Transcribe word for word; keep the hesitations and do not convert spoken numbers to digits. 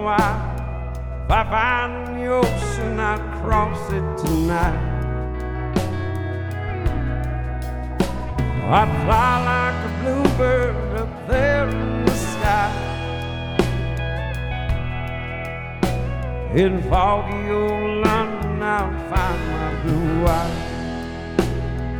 wide. If I find the ocean, I'd cross it tonight. I'd fly like a bluebird up there in the sky. In foggy old London, I'll find my blue eyes.